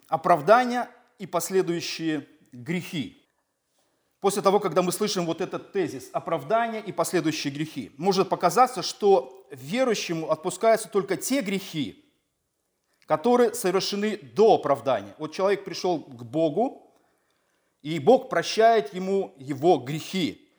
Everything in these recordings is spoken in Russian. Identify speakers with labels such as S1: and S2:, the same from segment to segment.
S1: Оправдание и последующие грехи. После того, когда мы слышим вот этот тезис оправдание и последующие грехи, может показаться, что верующему отпускаются только те грехи, которые совершены до оправдания. Вот человек пришел к Богу, и Бог прощает ему его грехи.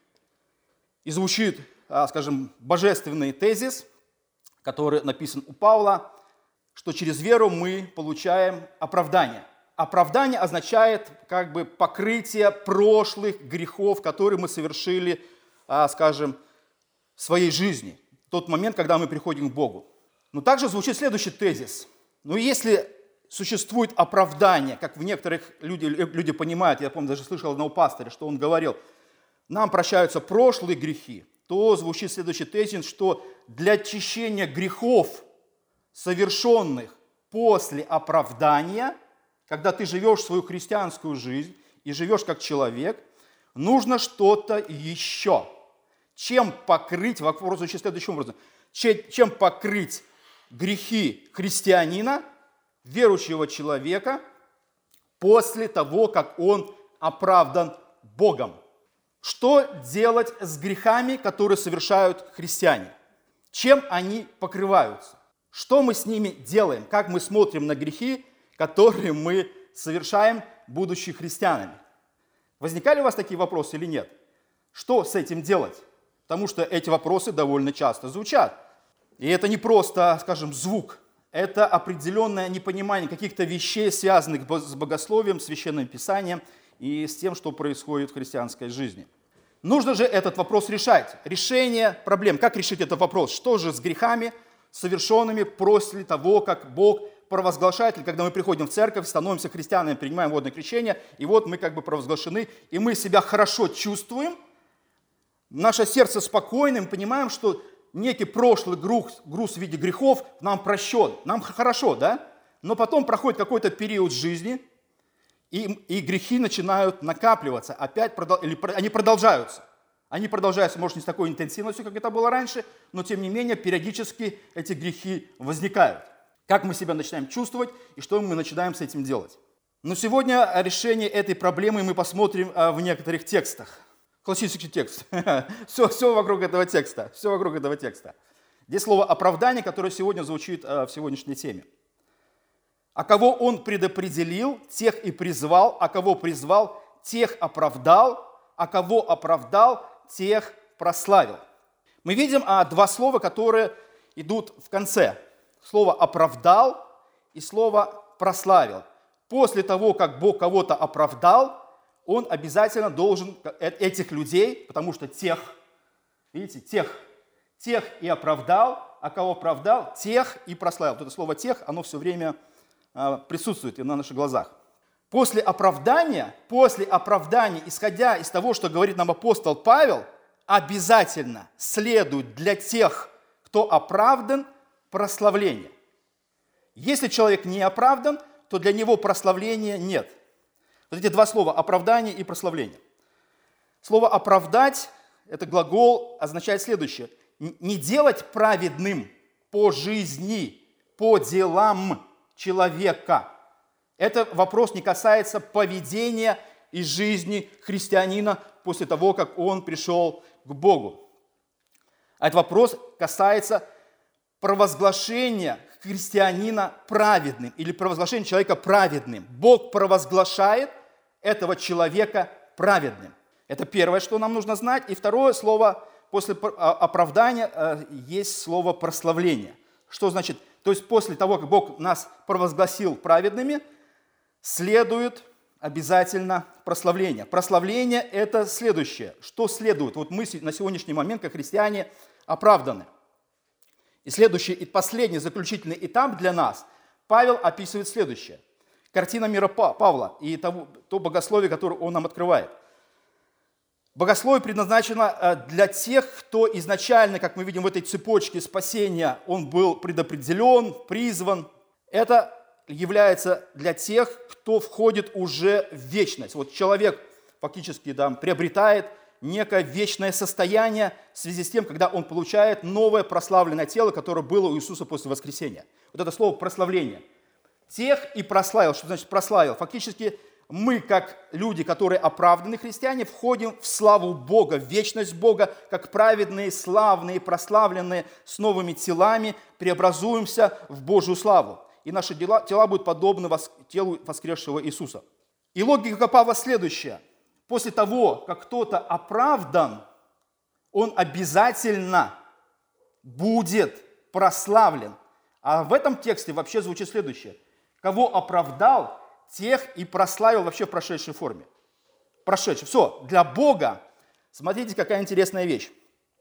S1: И звучит, скажем, божественный тезис, который написан у Павла, что через веру мы получаем оправдание. Оправдание означает как бы покрытие прошлых грехов, которые мы совершили, скажем, в своей жизни. В тот момент, когда мы приходим к Богу. Но также звучит следующий тезис. Но если существует оправдание, как в некоторых люди понимают, я помню, даже слышал одного пастыря, что он говорил, нам прощаются прошлые грехи, то звучит следующий тезис, что для очищения грехов, совершенных после оправдания, когда ты живешь свою христианскую жизнь и живешь как человек, нужно что-то еще. Чем покрыть, вопрос звучит следующим образом, чем покрыть грехи христианина, верующего человека, после того, как он оправдан Богом. Что делать с грехами, которые совершают христиане? Чем они покрываются? Что мы с ними делаем? Как мы смотрим на грехи, которые мы совершаем, будучи христианами? Возникали у вас такие вопросы или нет? Что с этим делать? Потому что эти вопросы довольно часто звучат. И это не просто, скажем, звук. Это определенное непонимание каких-то вещей, связанных с богословием, священным писанием и с тем, что происходит в христианской жизни. Нужно же этот вопрос решать. Решение проблем. Как решить этот вопрос? Что же с грехами, совершенными после того, как Бог провозглашает, или когда мы приходим в церковь, становимся христианами, принимаем водное крещение, и вот мы как бы провозглашены, и мы себя хорошо чувствуем, наше сердце спокойным, понимаем, что некий прошлый груз в виде грехов нам прощен, нам хорошо, да? Но потом проходит какой-то период жизни, и грехи начинают накапливаться, они продолжаются. Они продолжаются, может, не с такой интенсивностью, как это было раньше, но тем не менее периодически эти грехи возникают. Как мы себя начинаем чувствовать и что мы начинаем с этим делать? Но сегодня решение этой проблемы мы посмотрим в некоторых текстах. Классический текст. Все вокруг этого текста. Все вокруг этого текста. Здесь слово «оправдание», которое сегодня звучит в сегодняшней теме. «А кого он предопределил, тех и призвал, а кого призвал, тех оправдал, а кого оправдал, тех прославил». Мы видим два слова, которые идут в конце. Слово «оправдал» и слово «прославил». После того, как Бог кого-то оправдал, Он обязательно должен этих людей, потому что тех, видите, тех и оправдал, а кого оправдал, тех и прославил. Вот это слово «тех», оно все время присутствует и на наших глазах. После оправдания, исходя из того, что говорит нам апостол Павел, обязательно следует для тех, кто оправдан, прославление. Если человек не оправдан, то для него прославления нет. Вот эти два слова – оправдание и прославление. Слово «оправдать» – это глагол, означает следующее. Не делать праведным по жизни, по делам человека. Этот вопрос не касается поведения и жизни христианина после того, как он пришел к Богу. А этот вопрос касается провозглашения христианина праведным или провозглашения человека праведным. Бог провозглашает этого человека праведным. Это первое, что нам нужно знать. И второе слово после оправдания есть слово прославление. Что значит? То есть после того, как Бог нас провозгласил праведными, следует обязательно прославление. Прославление – это следующее. Что следует? Вот мы на сегодняшний момент, как христиане, оправданы. И следующий, и последний, заключительный этап для нас, Павел описывает следующее. Картина мира Павла и то богословие, которое он нам открывает. Богословие предназначено для тех, кто изначально, как мы видим в этой цепочке спасения, он был предопределен, призван. Это является для тех, кто входит уже в вечность. Вот человек фактически приобретает некое вечное состояние в связи с тем, когда он получает новое прославленное тело, которое было у Иисуса после воскресения. Вот это слово «прославление». тех и прославил. Что значит прославил? Фактически мы, как люди, которые оправданы христиане, входим в славу Бога, в вечность Бога, как праведные, славные, прославленные, с новыми телами, преобразуемся в Божью славу. И наши тела будут подобны телу воскресшего Иисуса. И логика Павла следующая. После того, как кто-то оправдан, он обязательно будет прославлен. А в этом тексте вообще звучит следующее. Кого оправдал, тех и прославил вообще в прошедшей форме. Прошедший. Все, для Бога, смотрите, какая интересная вещь.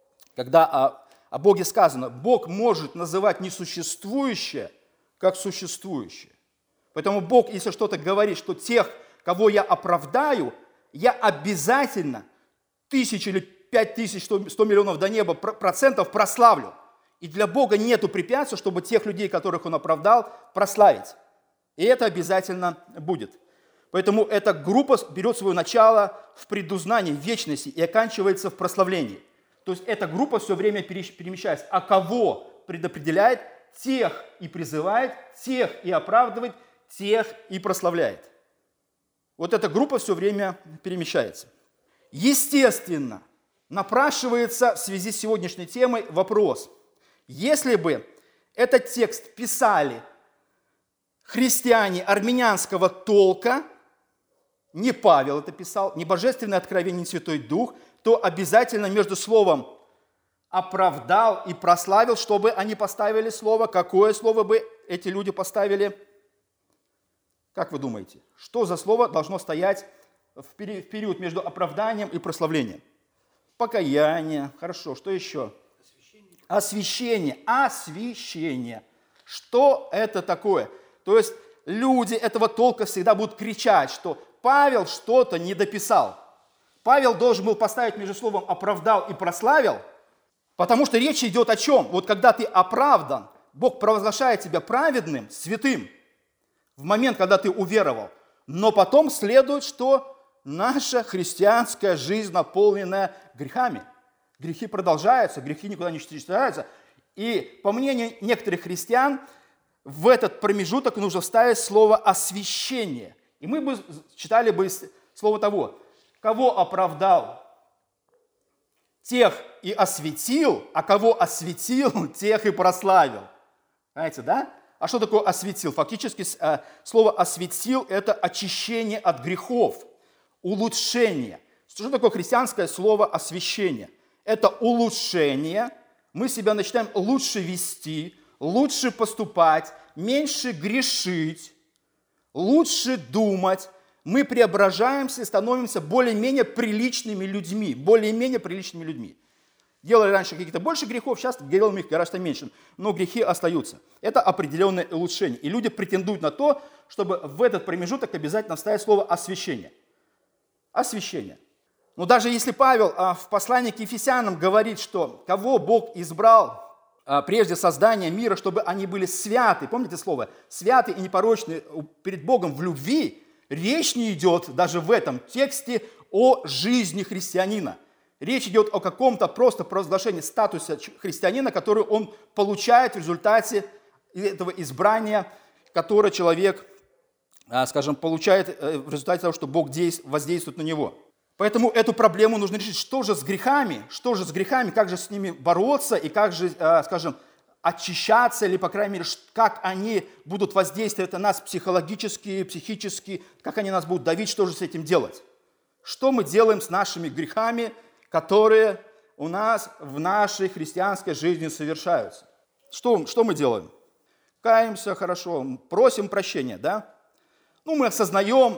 S1: Когда о Боге сказано, Бог может называть несуществующее, как существующее. Поэтому Бог, если что-то говорит, что тех, кого я оправдаю, я обязательно 1000 или 5000, 100 миллионов до неба процентов прославлю. И для Бога нету препятствий, чтобы тех людей, которых Он оправдал, прославить. И это обязательно будет. Поэтому эта группа берет свое начало в предузнании, в вечности и оканчивается в прославлении. То есть эта группа все время перемещается. А кого предопределяет? Тех и призывает, тех и оправдывает, тех и прославляет. Вот эта группа все время перемещается. Естественно, напрашивается в связи с сегодняшней темой вопрос. Если бы этот текст писали христиане армянского толка, не Павел это писал, не Божественное откровение, не Святой Дух, то обязательно между словом «оправдал» и «прославил», чтобы они поставили слово, какое слово бы эти люди поставили? Как вы думаете, что за слово должно стоять в период между оправданием и прославлением? Покаяние, хорошо, что еще? Освящение. Освящение. Что это такое? То есть люди этого толка всегда будут кричать, что Павел что-то не дописал. Павел должен был поставить между словом «оправдал» и «прославил», потому что речь идет о чем? Вот когда ты оправдан, Бог провозглашает тебя праведным, святым, в момент, когда ты уверовал. Но потом следует, что наша христианская жизнь, наполненная грехами. Грехи продолжаются, грехи никуда не исчезаются. И по мнению некоторых христиан, в этот промежуток нужно вставить слово «освящение». И мы бы читали бы слово того, кого оправдал, тех и осветил, а кого осветил, тех и прославил. Знаете, да? А что такое осветил? Фактически слово осветил – это очищение от грехов, улучшение. Что такое христианское слово освящение? Это улучшение. Мы себя начинаем лучше вести, лучше поступать, меньше грешить, лучше думать. Мы преображаемся и становимся более-менее приличными людьми. Более-менее приличными людьми. Делали раньше каких-то больше грехов, сейчас делаем их гораздо меньше, но грехи остаются. Это определенное улучшение. И люди претендуют на то, чтобы в этот промежуток обязательно вставить слово «освящение». Освящение. Но даже если Павел в послании к Ефесянам говорит, что кого Бог избрал прежде создания мира, чтобы они были святы, помните слово? Святы и непорочны перед Богом в любви, речь не идет даже в этом тексте о жизни христианина. Речь идет о каком-то просто провозглашении статуса христианина, который он получает в результате этого избрания, которое человек, скажем, получает в результате того, что Бог воздействует на него. Поэтому эту проблему нужно решить. Что же с грехами? Что же с грехами? Как же с ними бороться? И как же, скажем, очищаться? Или, по крайней мере, как они будут воздействовать на нас психологически, психически? Как они нас будут давить? Что же с этим делать? Что мы делаем с нашими грехами, которые у нас в нашей христианской жизни совершаются? Что мы делаем? Каемся, хорошо, просим прощения, да? Ну, мы осознаем,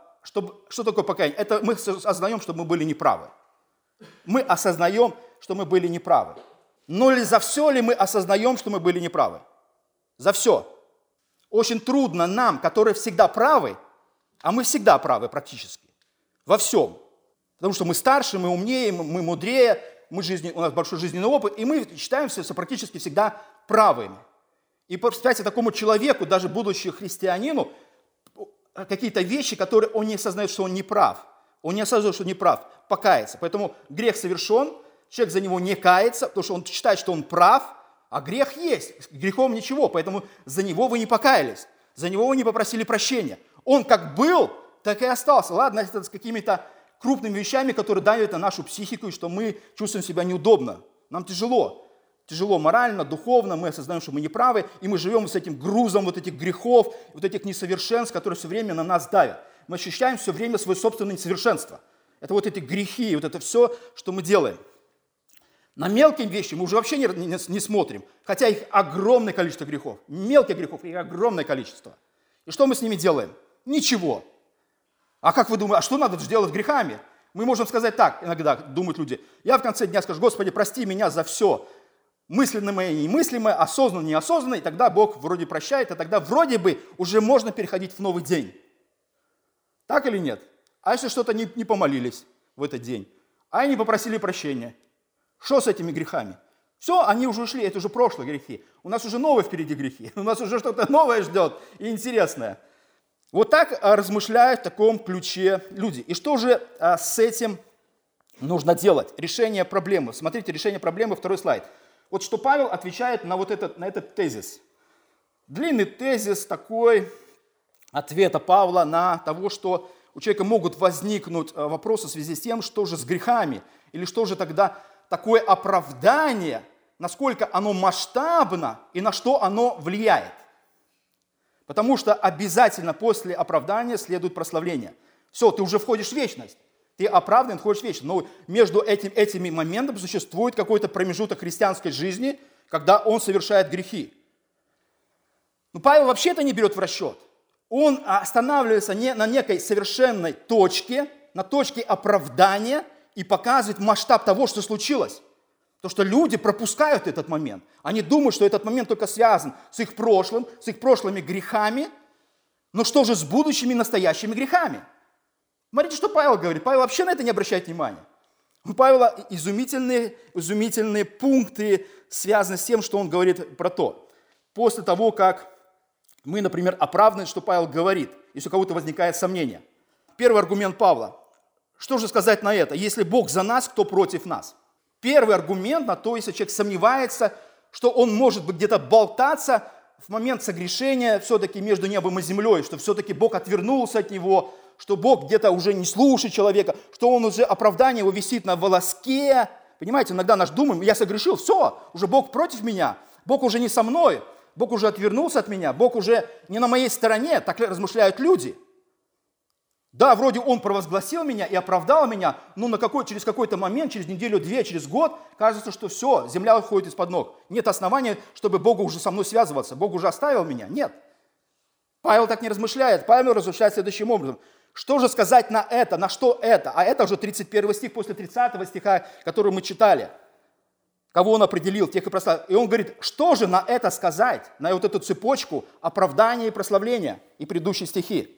S1: что такое покаяние? Это мы осознаем, что мы были неправы. Мы осознаем, что мы были неправы. Но ли за все ли мы осознаем, что мы были неправы? За все. Очень трудно нам, которые всегда правы, а мы всегда правы практически, во всем. Потому что мы старше, мы умнее, мы мудрее, у нас большой жизненный опыт, и мы считаемся практически всегда правыми. И представьте такому человеку, даже будучи христианину, какие-то вещи, которые он не осознает, что он не прав. Он не осознает, что не прав, покаяться. Поэтому грех совершен, человек за него не кается, потому что он считает, что он прав, а грех есть, грехом ничего, поэтому за него вы не покаялись. За него не попросили прощения. Он как был, так и остался. Ладно, это с какими-то крупными вещами, которые давят на нашу психику, и что мы чувствуем себя неудобно. Нам тяжело. Тяжело морально, духовно, мы осознаем, что мы неправы, и мы живем с этим грузом вот этих грехов, вот этих несовершенств, которые все время на нас давят. Мы ощущаем все время свое собственное несовершенство. Это вот эти грехи, вот это все, что мы делаем. На мелкие вещи мы уже вообще не смотрим, хотя их огромное количество грехов. Мелких грехов, их огромное количество. И что мы с ними делаем? Ничего. А как вы думаете, а что надо делать с грехами? Мы можем сказать так, иногда думают люди. Я в конце дня скажу: Господи, прости меня за все. Мысленное и немыслимое, осознанное и неосознанное, и тогда Бог вроде прощает, и тогда вроде бы уже можно переходить в новый день. Так или нет? А если что-то не помолились в этот день, а не попросили прощения, что с этими грехами? Все, они уже ушли, это уже прошлые грехи. У нас уже новые впереди грехи, у нас уже что-то новое ждет и интересное. Вот так размышляют в таком ключе люди. И что же с этим нужно делать? Решение проблемы. Смотрите, решение проблемы, второй слайд. Вот что Павел отвечает на этот тезис. Длинный тезис такой ответа Павла на того, что у человека могут возникнуть вопросы в связи с тем, что же с грехами, или что же тогда такое оправдание, насколько оно масштабно и на что оно влияет. Потому что обязательно после оправдания следует прославление. Все, ты уже входишь в вечность. Ты оправдан, входишь в вечность. Но между этими моментами существует какой-то промежуток христианской жизни, когда он совершает грехи. Но Павел вообще это не берет в расчет. Он останавливается на некой совершенной точке, на точке оправдания и показывает масштаб того, что случилось. То, что люди пропускают этот момент. Они думают, что этот момент только связан с их прошлым, с их прошлыми грехами. Но что же с будущими настоящими грехами? Смотрите, что Павел говорит. Павел вообще на это не обращает внимания. У Павла изумительные пункты, связаны с тем, что он говорит про то. После того, как мы, например, оправданы, что Павел говорит, если у кого-то возникает сомнение. Первый аргумент Павла. Что же сказать на это? Если Бог за нас, кто против нас? Первый аргумент на то, если человек сомневается, что он может быть где-то болтаться в момент согрешения все-таки между небом и землей, что все-таки Бог отвернулся от него, что Бог где-то уже не слушает человека, что он уже, оправдание его висит на волоске. Понимаете, иногда наш думаем: я согрешил, все, уже Бог против меня, Бог уже не со мной, Бог уже отвернулся от меня, Бог уже не на моей стороне, так размышляют люди. Да, вроде Он провозгласил меня и оправдал меня, но через какой-то момент, через неделю-две, через год, кажется, что все, земля уходит из-под ног. Нет основания, чтобы Богу уже со мной связываться. Бог уже оставил меня. Нет. Павел так не размышляет. Павел размышляет следующим образом. Что же сказать на это, на что это? А это уже 31 стих после 30 стиха, который мы читали. Кого он определил, тех и прославил. И он говорит, что же на это сказать, на вот эту цепочку оправдания и прославления и предыдущие стихи.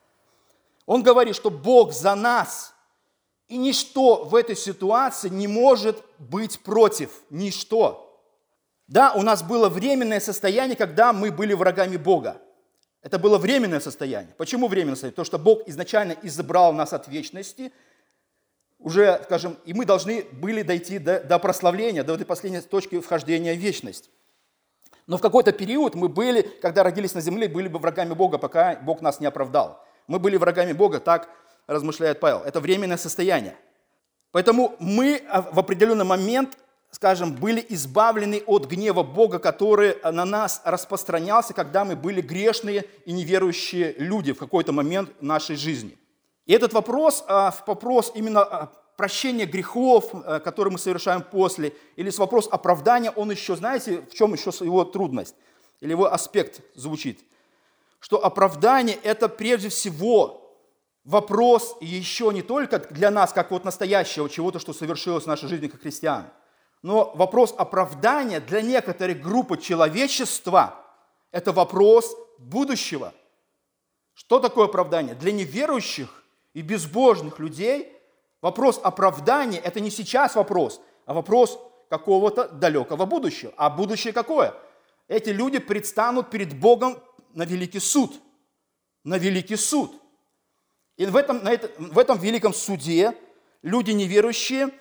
S1: Он говорит, что Бог за нас, и ничто в этой ситуации не может быть против. Ничто. Да, у нас было временное состояние, когда мы были врагами Бога. Это было временное состояние. Почему временное состояние? Потому что Бог изначально избрал нас от вечности, уже, скажем, и мы должны были дойти до прославления, до этой последней точки вхождения в вечность. Но в какой-то период мы были, когда родились на земле, были бы врагами Бога, пока Бог нас не оправдал. Мы были врагами Бога, так размышляет Павел. Это временное состояние. Поэтому мы в определенный момент, скажем, были избавлены от гнева Бога, который на нас распространялся, когда мы были грешные и неверующие люди в какой-то момент нашей жизни. И этот вопрос именно прощения грехов, которые мы совершаем после, или вопрос оправдания, он еще, знаете, в чем еще его трудность, или его аспект звучит? Что оправдание – это прежде всего вопрос еще не только для нас, как вот настоящего чего-то, что совершилось в нашей жизни как христиан, но вопрос оправдания для некоторой группы человечества – это вопрос будущего. Что такое оправдание? Для неверующих и безбожных людей вопрос оправдания – это не сейчас вопрос, а вопрос какого-то далекого будущего. А будущее какое? Эти люди предстанут перед Богом на великий суд. На великий суд. И в этом великом суде люди неверующие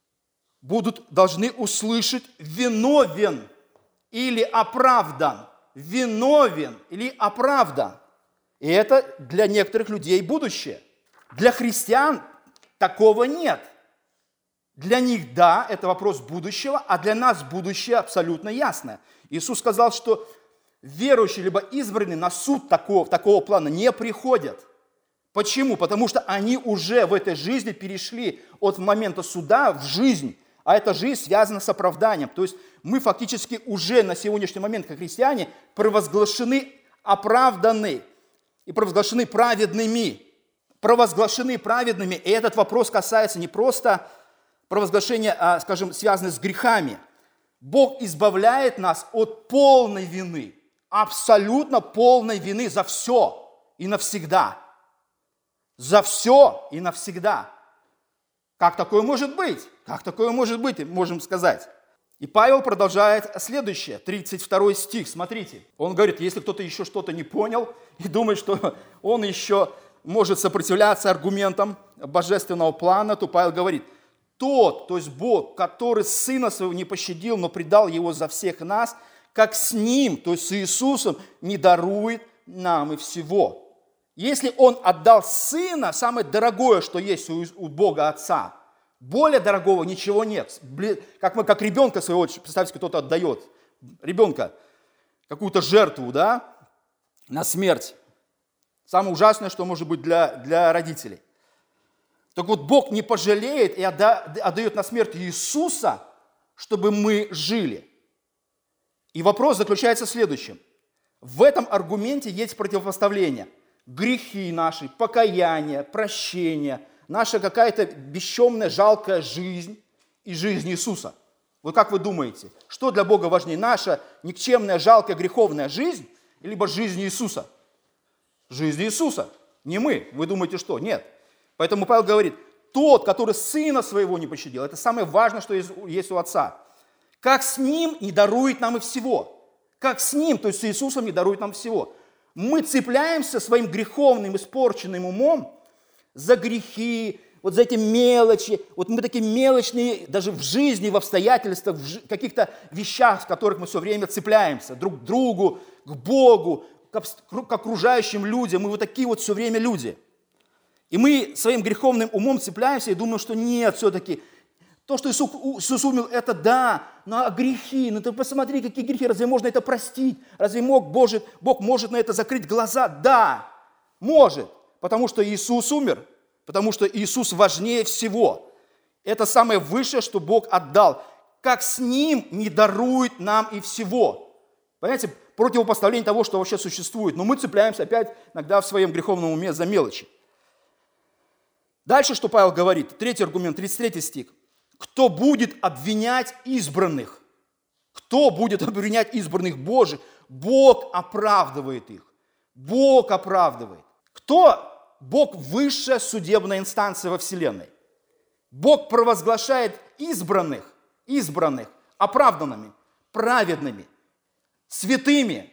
S1: должны услышать: виновен или оправдан. виновен или оправдан. И это для некоторых людей будущее. Для христиан такого нет. Для них, да, это вопрос будущего, а для нас будущее абсолютно ясное. Иисус сказал, что верующие либо избранные на суд такого плана не приходят. Почему? Потому что они уже в этой жизни перешли от момента суда в жизнь, а эта жизнь связана с оправданием. То есть мы фактически уже на сегодняшний момент, как христиане, провозглашены оправданы и провозглашены праведными. Провозглашены праведными, и этот вопрос касается не просто провозглашения, скажем, связанных с грехами. Бог избавляет нас от полной вины, абсолютно полной вины за все и навсегда. За все и навсегда. Как такое может быть? Как такое может быть, можем сказать. И Павел продолжает следующее, 32 стих, смотрите. Он говорит, если кто-то еще что-то не понял и думает, что он еще может сопротивляться аргументам божественного плана, то Павел говорит, тот, то есть Бог, который Сына Своего не пощадил, но предал Его за всех нас, как с Ним, то есть с Иисусом, не дарует нам и всего. Если Он отдал Сына, самое дорогое, что есть у Бога Отца, более дорогого ничего нет. Как ребенка своего, представьте, кто-то отдает ребенка, какую-то жертву, да, на смерть. Самое ужасное, что может быть для родителей. Так вот, Бог не пожалеет и отдает на смерть Иисуса, чтобы мы жили. И вопрос заключается в следующем. В этом аргументе есть противопоставление. Грехи наши, покаяние, прощение, наша какая-то бесчемная, жалкая жизнь и жизнь Иисуса. Вот как вы думаете, что для Бога важнее? Наша никчемная, жалкая, греховная жизнь, либо жизнь Иисуса? Жизнь Иисуса. Не мы. Вы думаете, что? Нет. Поэтому Павел говорит, тот, который Сына Своего не пощадил, это самое важное, что есть у Отца. Как с Ним не дарует нам и всего. Как с Ним, то есть с Иисусом не дарует нам всего. Мы цепляемся своим греховным, испорченным умом за грехи, вот за эти мелочи. Вот мы такие мелочные даже в жизни, в обстоятельствах, в каких-то вещах, в которых мы все время цепляемся. Друг к другу, к Богу, к окружающим людям. Мы вот такие вот все время люди. И мы своим греховным умом цепляемся и думаем, что нет, все-таки то, что Иисус умер, это да, но грехи, ну ты посмотри, какие грехи, разве можно это простить? Разве Бог может на это закрыть глаза? Да, может, потому что Иисус умер, потому что Иисус важнее всего. Это самое высшее, что Бог отдал. Как с Ним не дарует нам и всего. Понимаете, противопоставление того, что вообще существует. Но мы цепляемся опять иногда в своем греховном уме за мелочи. Дальше, что Павел говорит, третий аргумент, 33 стих. Кто будет обвинять избранных? Кто будет обвинять избранных Божьих? Бог оправдывает их. Бог оправдывает. Кто? Бог – высшая судебная инстанция во Вселенной. Бог провозглашает избранных оправданными, праведными, святыми.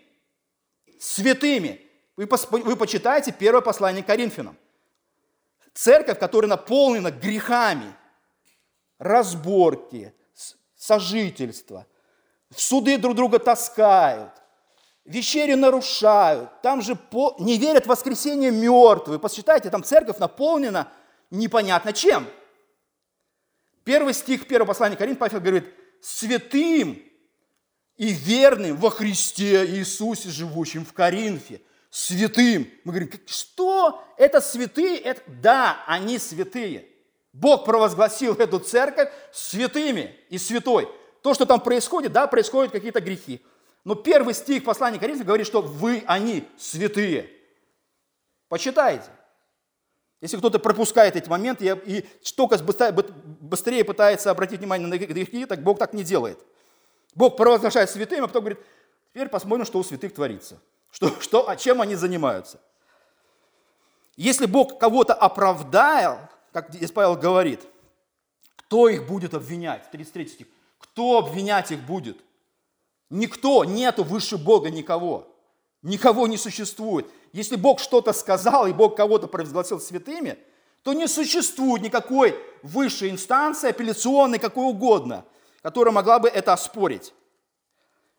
S1: Вы почитайте первое послание к Коринфянам. Церковь, которая наполнена грехами, разборки, сожительства, в суды друг друга таскают, вечерю нарушают, там же не верят в воскресение мертвых. Посчитайте, там церковь наполнена непонятно чем. Первый стих первого послания к Коринфянам, Павел говорит, святым и верным во Христе Иисусе, живущим в Коринфе. Святым. Мы говорим, что? Это святые? Да, они святые. Бог провозгласил эту церковь святыми и святой. То, что там происходит, да, происходят какие-то грехи. Но первый стих послания Коринфянам говорит, что они святые. Почитайте. Если кто-то пропускает эти моменты и только быстрее пытается обратить внимание на грехи, так Бог так не делает. Бог провозглашает святым, а потом говорит, теперь посмотрим, что у святых творится. Чем они занимаются. Если Бог кого-то оправдал, как здесь Павел говорит, кто их будет обвинять? 33 стих. Кто обвинять их будет? Никто, нету выше Бога никого. Никого не существует. Если Бог что-то сказал, и Бог кого-то провозгласил святыми, то не существует никакой высшей инстанции, апелляционной, какой угодно, которая могла бы это оспорить.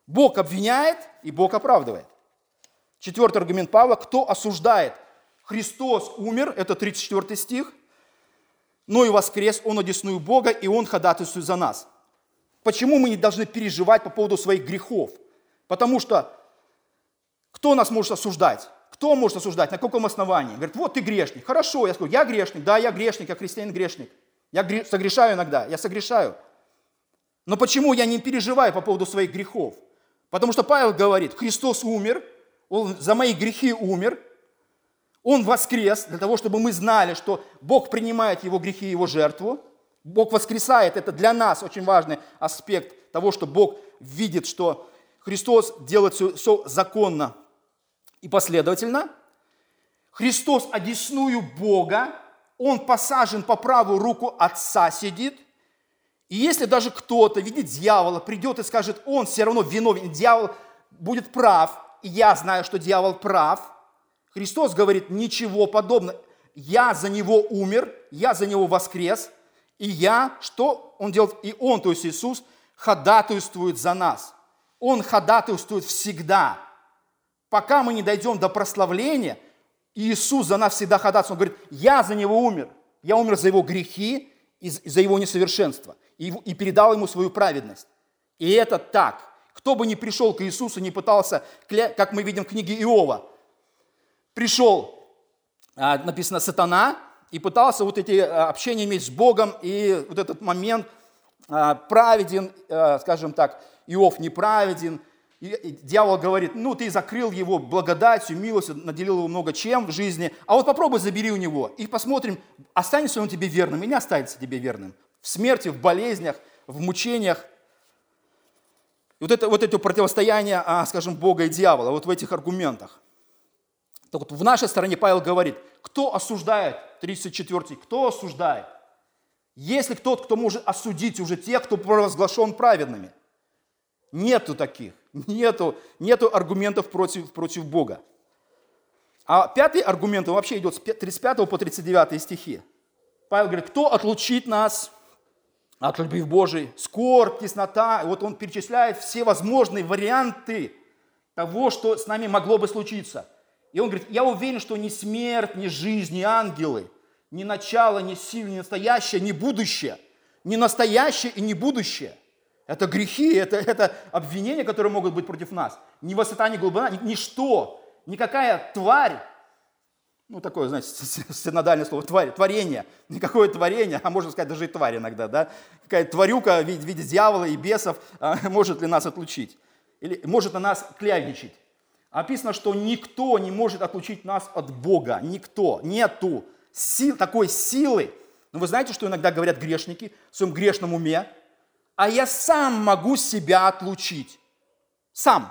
S1: Бог обвиняет и Бог оправдывает. Четвертый аргумент Павла. Кто осуждает? Христос умер, это 34 стих, но и воскрес, Он одесную Бога, и Он ходатайствует за нас. Почему мы не должны переживать по поводу своих грехов? Потому что кто нас может осуждать? Кто может осуждать? На каком основании? Говорит, вот ты грешник. Хорошо, я скажу, я грешник. Да, я грешник, я христианин грешник. Я согрешаю иногда, я согрешаю. Но почему я не переживаю по поводу своих грехов? Потому что Павел говорит, Христос умер, Он за мои грехи умер, Он воскрес для того, чтобы мы знали, что Бог принимает Его грехи и Его жертву. Бог воскресает, это для нас очень важный аспект того, что Бог видит, что Христос делает все законно и последовательно. Христос одесную Бога, Он посажен по правую руку Отца сидит. И если даже кто-то видит дьявола, придет и скажет, он все равно виновен, дьявол будет прав, и я знаю, что дьявол прав, Христос говорит, ничего подобного. Я за него умер, я за него воскрес, и что он делает? И он, то есть Иисус, ходатайствует за нас. Он ходатайствует всегда. Пока мы не дойдем до прославления, Иисус за нас всегда ходатайствует. Он говорит, я за него умер. Я умер за его грехи и за его несовершенство. И передал ему свою праведность. И это так. Кто бы ни пришел к Иисусу, не пытался, как мы видим в книге Иова, пришел, написано, сатана, и пытался вот эти общения иметь с Богом, и вот этот момент праведен, скажем так, Иов неправеден. И дьявол говорит, ну ты закрыл его благодатью, милостью, наделил его много чем в жизни, а вот попробуй забери у него, и посмотрим, останется он тебе верным или не останется тебе верным. В смерти, в болезнях, в мучениях. Вот это противостояние, скажем, Бога и дьявола, вот в этих аргументах. Так вот, в нашей стороне Павел говорит, кто осуждает, 34-й, кто осуждает? Есть ли кто-то, кто может осудить уже тех, кто провозглашен праведными? Нету таких, нету аргументов против Бога. А пятый аргумент, он вообще идет с 35 по 39 стихи. Павел говорит, кто отлучит нас от любви Божией? Скорбь, теснота. Вот он перечисляет все возможные варианты того, что с нами могло бы случиться. И он говорит, я уверен, что ни смерть, ни жизнь, ни ангелы, ни начало, ни сила, ни настоящее, ни будущее, ни настоящее и ни будущее. Это грехи, это обвинения, которые могут быть против нас. Ни высота, ни глубина, ничто, никакая тварь, ну такое, знаете, синодальное слово, тварь, творение, никакое творение, а можно сказать даже и тварь иногда, да, какая-то тварюка в виде дьявола и бесов может ли нас отлучить, или может на нас клявничать. Описано, что никто не может отлучить нас от Бога, никто, нету такой силы. Но вы знаете, что иногда говорят грешники в своем грешном уме? А я сам могу себя отлучить. Сам.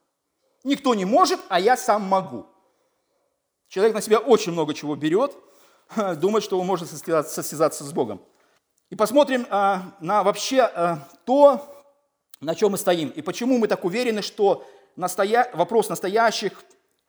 S1: Никто не может, а я сам могу. Человек на себя очень много чего берет, думает, что он может состязаться с Богом. И посмотрим на вообще то, на чем мы стоим. И почему мы так уверены, что вопрос настоящих,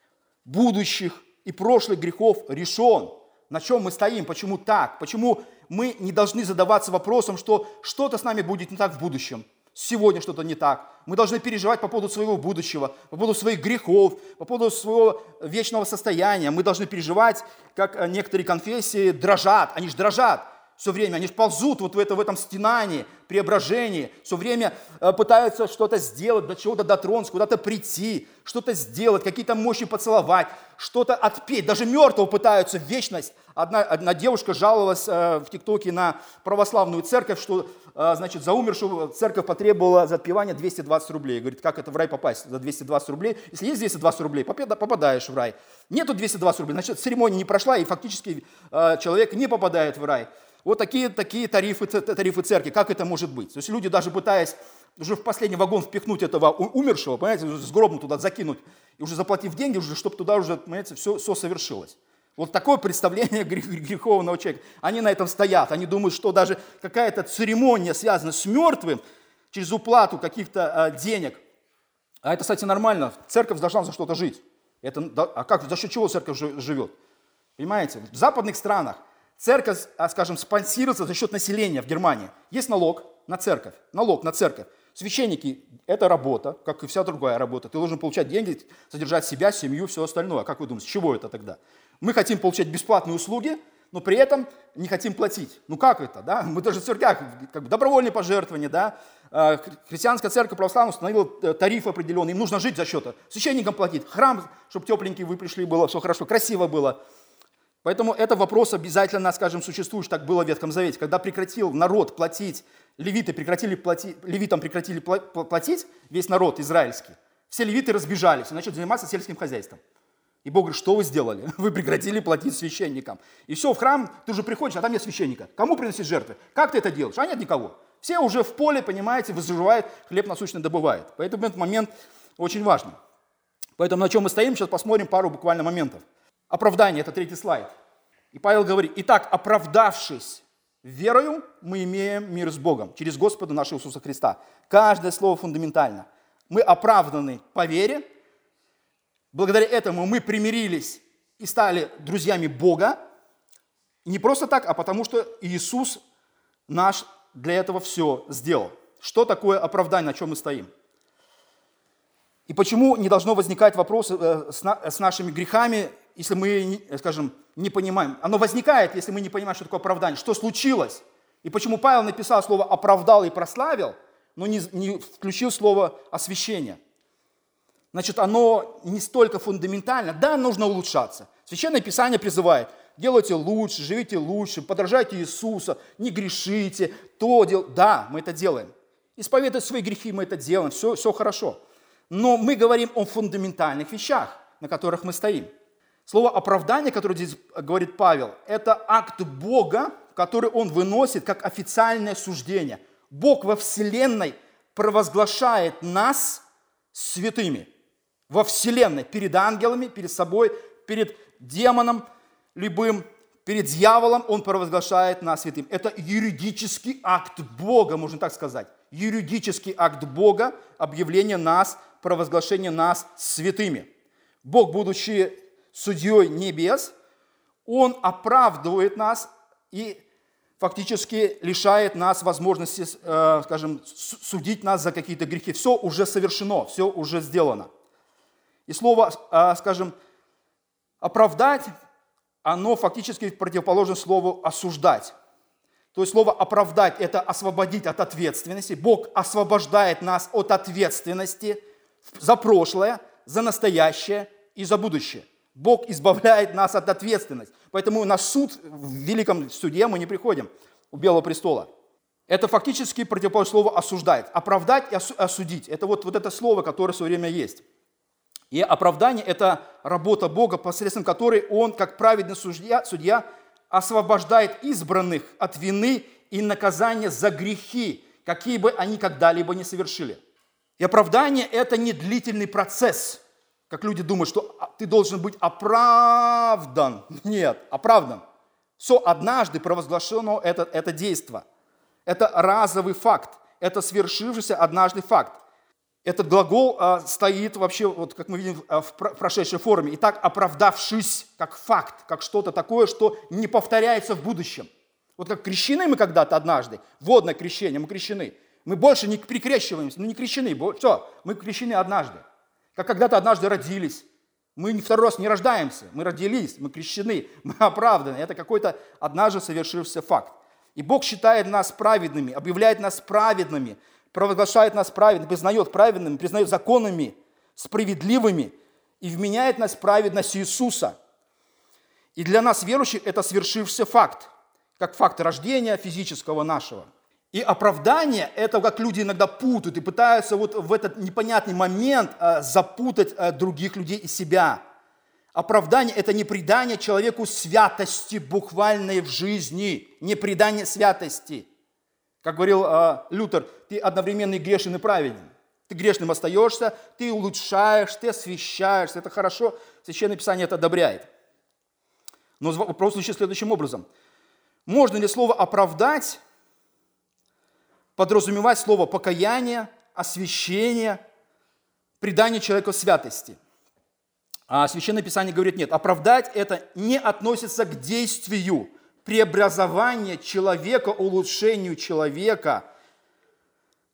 S1: будущих и прошлых грехов решен. На чем мы стоим, почему так? Почему мы не должны задаваться вопросом, что что-то с нами будет не так в будущем. Сегодня что-то не так. Мы должны переживать по поводу своего будущего, по поводу своих грехов, по поводу своего вечного состояния. Мы должны переживать, как некоторые конфессии дрожат. Они же дрожат все время, они же ползут вот в этом стенании, преображении. Все время пытаются что-то сделать, до чего-то дотронуться, куда-то прийти, что-то сделать, какие-то мощи поцеловать, что-то отпеть. Даже мертвого пытаются в вечность. Одна девушка жаловалась в ТикТоке на православную церковь, что, значит, за умершего церковь потребовала за отпевание 220 рублей. Говорит, как это в рай попасть за 220 рублей? Если есть 220 рублей, попадаешь в рай. Нету 220 рублей, значит, церемония не прошла, и фактически человек не попадает в рай. Вот такие тарифы церкви. Как это может быть? То есть люди, даже пытаясь уже в последний вагон впихнуть этого умершего, понимаете, с гробом туда закинуть, и уже заплатив деньги, уже, чтобы туда уже, понимаете, все совершилось. Вот такое представление греховного человека. Они на этом стоят. Они думают, что даже какая-то церемония связана с мертвым через уплату каких-то денег. А это, кстати, нормально. Церковь должна за что-то жить. За счет чего церковь живет? Понимаете? В западных странах церковь, скажем, спонсируется за счет населения в Германии. Есть налог на церковь. Священники – это работа, как и вся другая работа. Ты должен получать деньги, содержать себя, семью, все остальное. Как вы думаете, с чего это тогда? Мы хотим получать бесплатные услуги, но при этом не хотим платить. Ну как это, да? Мы даже в церквях, как бы добровольные пожертвования, да? Христианская церковь православная установила тариф определенный, им нужно жить за счет священникам платить, храм, чтобы тепленький вы пришли, было все хорошо, красиво было. Поэтому это вопрос обязательно, скажем, существует, так было в Ветхом Завете. Когда прекратил народ платить, левитам прекратили платить, весь народ израильский, все левиты разбежались и начали заниматься сельским хозяйством. И Бог говорит, что вы сделали? Вы прекратили платить священникам. И все, в храм ты уже приходишь, а там нет священника. Кому приносить жертвы? Как ты это делаешь? А нет никого. Все уже в поле, понимаете, выживают, хлеб насущный добывают. Поэтому этот момент очень важный. Поэтому на чем мы стоим, сейчас посмотрим пару буквально моментов. Оправдание, это 3-й слайд. И Павел говорит, итак, оправдавшись верою, мы имеем мир с Богом через Господа нашего Иисуса Христа. Каждое слово фундаментально. Мы оправданы по вере. Благодаря этому мы примирились и стали друзьями Бога. И не просто так, а потому что Иисус наш для этого все сделал. Что такое оправдание, на чем мы стоим? И почему не должно возникать вопрос с нашими грехами, если мы, скажем, не понимаем? Оно возникает, если мы не понимаем, что такое оправдание. Что случилось? И почему Павел написал слово «оправдал» и «прославил», но не включил слово «освящение»? Значит, оно не столько фундаментально. Да, нужно улучшаться. Священное Писание призывает: делайте лучше, живите лучше, подражайте Иисуса, не грешите, то делайте. Да, мы это делаем. Исповедуя свои грехи, мы это делаем, все хорошо. Но мы говорим о фундаментальных вещах, на которых мы стоим. Слово «оправдание», которое здесь говорит Павел, это акт Бога, который Он выносит как официальное суждение. Бог во Вселенной провозглашает нас святыми. Во Вселенной, перед ангелами, перед собой, перед демоном любым, перед дьяволом Он провозглашает нас святым. Это юридический акт Бога, можно так сказать. Юридический акт Бога, объявление нас, провозглашение нас святыми. Бог, будучи судьей небес, Он оправдывает нас и фактически лишает нас возможности, скажем, судить нас за какие-то грехи. Все уже совершено, все уже сделано. И слово, скажем, оправдать, оно фактически противоположно слову осуждать. То есть слово оправдать – это освободить от ответственности. Бог освобождает нас от ответственности за прошлое, за настоящее и за будущее. Бог избавляет нас от ответственности. Поэтому на суд, в великом суде мы не приходим у Белого престола. Это фактически противоположное слово осуждать. Оправдать и осудить – это вот это слово, которое в свое время есть. И оправдание – это работа Бога, посредством которой Он, как праведный судья, освобождает избранных от вины и наказания за грехи, какие бы они когда-либо не совершили. И оправдание – это не длительный процесс, как люди думают, что ты должен быть оправдан. Нет, оправдан. Все однажды провозглашено это действие. Это разовый факт, это свершившийся однажды факт. Этот глагол стоит вообще, вот как мы видим в прошедшей форме. Итак, оправдавшись как факт, как что-то такое, что не повторяется в будущем. Вот как крещены мы когда-то однажды, водное крещение, мы крещены. Мы больше не прикрещиваемся, не крещены. Все, мы крещены однажды. Как когда-то однажды родились. Мы второй раз не рождаемся, мы родились, мы крещены, мы оправданы. Это какой-то однажды совершившийся факт. И Бог считает нас праведными, объявляет нас праведными, провозглашает нас праведными, признает праведными, признает законными, справедливыми и вменяет нас в праведность Иисуса. И для нас, верующих, это свершившийся факт, как факт рождения физического нашего. И оправдание – это как люди иногда путают и пытаются вот в этот непонятный момент запутать других людей и себя. Оправдание – это не придание человеку святости буквальной в жизни, не придание святости. Как говорил Лютер, ты одновременно и грешен, и праведен. Ты грешным остаешься, ты улучшаешь, ты освящаешься. Это хорошо, Священное Писание это одобряет. Но вопрос звучит следующим образом. Можно ли слово «оправдать» подразумевать слово «покаяние», «освящение», «придание человеку святости»? А Священное Писание говорит нет. Оправдать – это не относится к действию, преобразование человека, улучшению человека,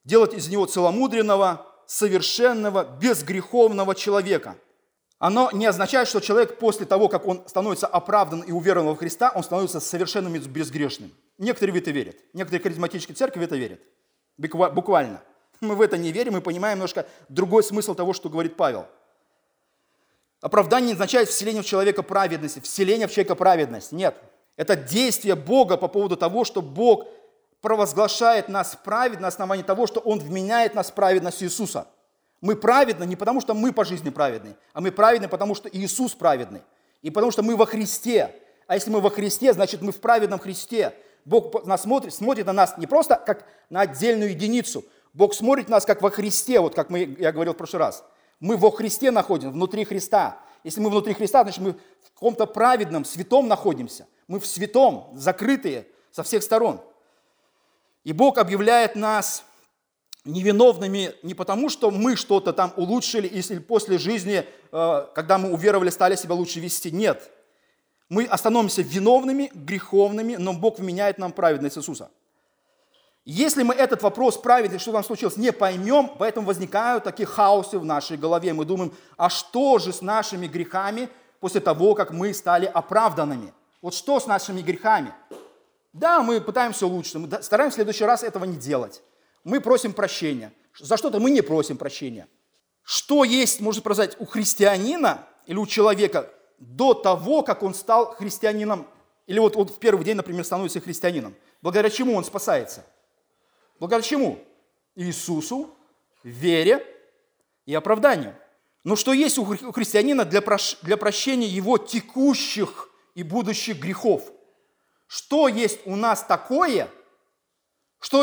S1: делать из него целомудренного, совершенного, безгреховного человека. Оно не означает, что человек после того, как он становится оправдан и уверован во Христа, он становится совершенным и безгрешным. Некоторые в это верят. Некоторые харизматические церкви в это верят. Буквально. Мы в это не верим, мы понимаем немножко другой смысл того, что говорит Павел. Оправдание не означает вселение в человека праведности, вселение в человека праведность. Нет. Это действие Бога по поводу того, что Бог провозглашает нас праведно на основании того, что Он вменяет нас в праведность Иисуса. Мы праведны не потому, что мы по жизни праведны, а мы праведны, потому что Иисус праведный. И потому что мы во Христе. А если мы во Христе, значит мы в праведном Христе. Бог нас смотрит на нас не просто как на отдельную единицу. Бог смотрит на нас как во Христе, вот как я говорил в прошлый раз. Мы во Христе находимся, внутри Христа. Если мы внутри Христа, значит мы в каком-то праведном, святом находимся. Мы в святом, закрытые со всех сторон. И Бог объявляет нас невиновными не потому, что мы что-то там улучшили, если после жизни, когда мы уверовали, стали себя лучше вести. Нет. Мы остановимся виновными, греховными, но Бог вменяет нам праведность Иисуса. Если мы этот вопрос праведности, что там случилось, не поймем, поэтому возникают такие хаосы в нашей голове. Мы думаем, а что же с нашими грехами после того, как мы стали оправданными? Вот что с нашими грехами? Да, мы пытаемся улучшить, мы стараемся в следующий раз этого не делать. Мы просим прощения. За что-то мы не просим прощения. Что есть, можно сказать, у христианина или у человека до того, как он стал христианином, или вот в первый день, например, становится христианином? Благодаря чему он спасается? Благодаря чему? Иисусу, вере и оправданию. Но что есть у христианина для прощения его текущих и будущих грехов? Что есть у нас такое, что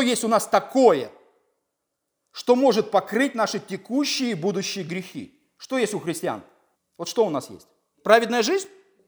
S1: может покрыть наши текущие и будущие грехи? Что есть у христиан? Вот что у нас есть? Праведная жизнь?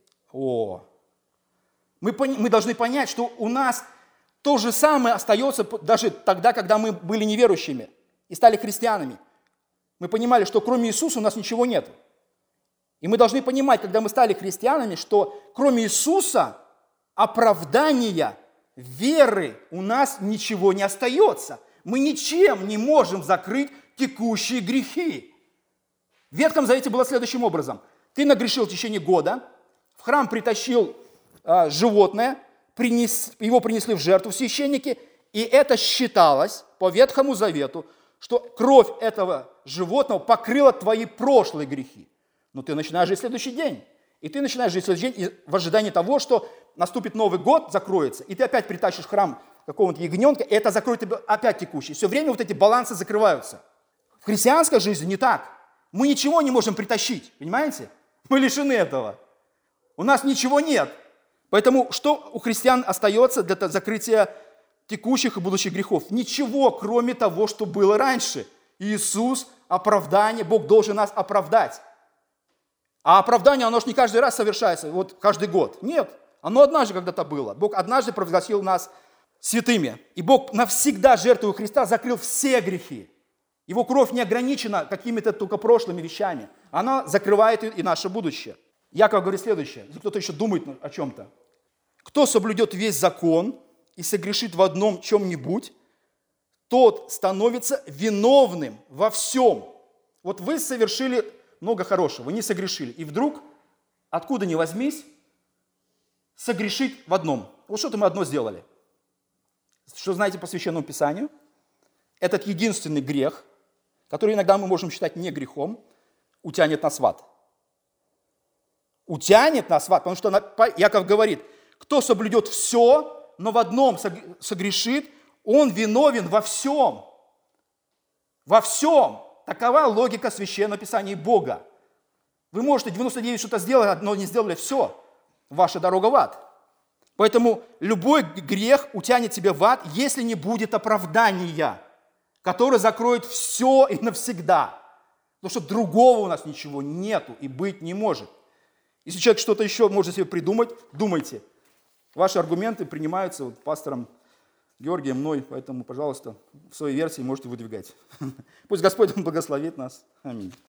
S1: Мы должны понять, что у нас то же самое остается даже тогда, когда мы были неверующими и стали христианами. Мы понимали, что кроме Иисуса у нас ничего нет. И мы должны понимать, когда мы стали христианами, что кроме Иисуса, оправдания, веры у нас ничего не остается. Мы ничем не можем закрыть текущие грехи. В Ветхом Завете было следующим образом. Ты нагрешил в течение года, в храм притащил животное, его принесли в жертву священники, и это считалось по Ветхому Завету, что кровь этого животного покрыла твои прошлые грехи. Но ты начинаешь жить в следующий день. И ты начинаешь жить в следующий день в ожидании того, что наступит Новый год, закроется, и ты опять притащишь в храм какого-то ягненка, и это закроет тебе опять текущий. Все время вот эти балансы закрываются. В христианской жизни не так. Мы ничего не можем притащить, понимаете? Мы лишены этого. У нас ничего нет. Поэтому что у христиан остается для закрытия текущих и будущих грехов? Ничего, кроме того, что было раньше. Иисус, оправдание, Бог должен нас оправдать. А оправдание, оно же не каждый раз совершается, вот каждый год. Нет, оно однажды когда-то было. Бог однажды провозгласил нас святыми. И Бог навсегда жертвою Христа закрыл все грехи. Его кровь не ограничена какими-то только прошлыми вещами. Она закрывает и наше будущее. Яков говорит следующее, если кто-то еще думает о чем-то. Кто соблюдет весь закон и согрешит в одном чем-нибудь, тот становится виновным во всем. Вот вы совершили много хорошего, вы не согрешили. И вдруг, откуда ни возьмись, согрешить в одном. Вот что-то мы одно сделали. Что знаете по Священному Писанию? Этот единственный грех, который иногда мы можем считать не грехом, утянет нас в ад. Утянет нас в ад, потому что Яков говорит, кто соблюдет все, но в одном согрешит, он виновен во всем. Во всем. Такова логика Священного Писания Бога. Вы можете 99 что-то сделать, но не сделали все. Ваша дорога в ад. Поэтому любой грех утянет тебя в ад, если не будет оправдания, которое закроет все и навсегда. Потому что другого у нас ничего нету и быть не может. Если человек что-то еще может себе придумать, думайте. Ваши аргументы принимаются пастором Георгием, мной, поэтому, пожалуйста, в своей версии можете выдвигать. Пусть Господь благословит нас. Аминь.